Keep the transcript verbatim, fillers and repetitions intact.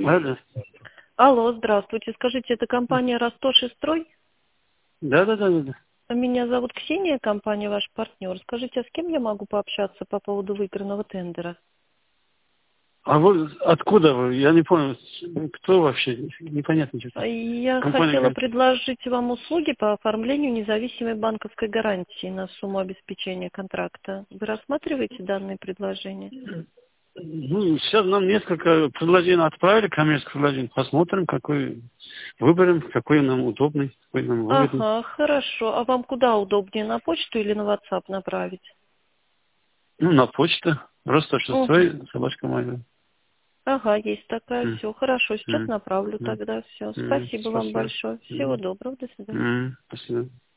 Алло. Алло, здравствуйте. Скажите, это компания «Ростош и строй»? Да, да, да, да, да. Меня зовут Ксения, компания ваш партнер. Скажите, а с кем я могу пообщаться по поводу выигранного тендера? А вы откуда вы? Я не понял, кто вообще? Непонятно что-то. Я Компания хотела какая-то. предложить вам услуги по оформлению независимой банковской гарантии на сумму обеспечения контракта. Вы рассматриваете данные предложения? Ну, сейчас нам несколько предложений отправили, коммерческих предложений. Посмотрим, какой выберем, какой нам удобный, какой нам выгодный. Ага, хорошо. А вам куда удобнее, на почту или на WhatsApp направить? Ну, на почту. Просто Угу. шестой, собачка моя. Ага, есть такая. М, Все, хорошо. Сейчас м, направлю м, тогда. Все. м. Спасибо вам Спасибо. большое. Всего М, доброго. До свидания. м. Спасибо.